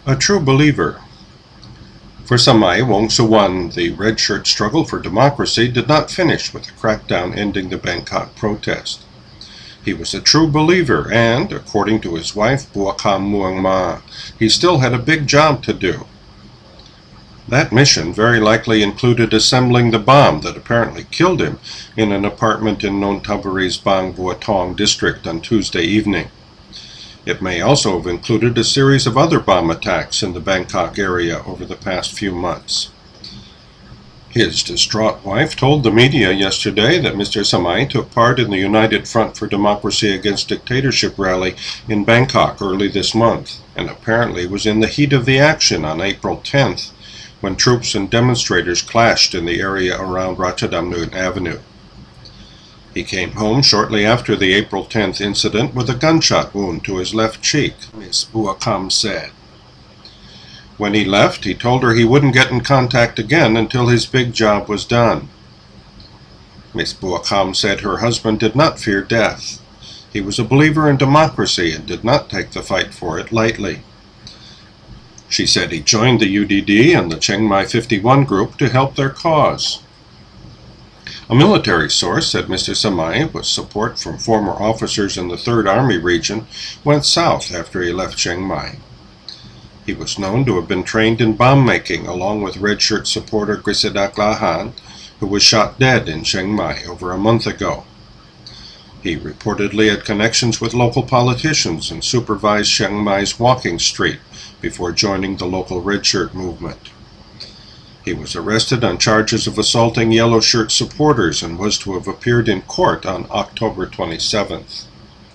A true believer. For Samay Wongsuwan, the red shirt struggle for democracy did not finish with the crackdown ending the Bangkok protest. He was a true believer and, according to his wife Buakam Muang Ma, he still had a big job to do. That mission very likely included assembling the bomb that apparently killed him in an apartment in Nonthaburi's Bang Buatong district on Tuesday evening. It may also have included a series of other bomb attacks in the Bangkok area over the past few months. His distraught wife told the media yesterday that Mr. Samay took part in the United Front for Democracy Against Dictatorship rally in Bangkok early this month, and apparently was in the heat of the action on April 10th, when troops and demonstrators clashed in the area around Ratchadamnut Avenue. He came home shortly after the April 10th incident with a gunshot wound to his left cheek, Ms. Buakam said. When he left, he told her he wouldn't get in contact again until his big job was done. Ms. Buakam said her husband did not fear death. He was a believer in democracy and did not take the fight for it lightly. She said he joined the UDD and the Chiang Mai 51 group to help their cause. A military source said Mr. Samay, with support from former officers in the 3rd Army region, went south after he left Chiang Mai. He was known to have been trained in bomb-making along with Red Shirt supporter Grisadak Lahan, who was shot dead in Chiang Mai over a month ago. He reportedly had connections with local politicians and supervised Chiang Mai's walking street before joining the local Red Shirt movement. He was arrested on charges of assaulting Yellow Shirt supporters and was to have appeared in court on October 27th.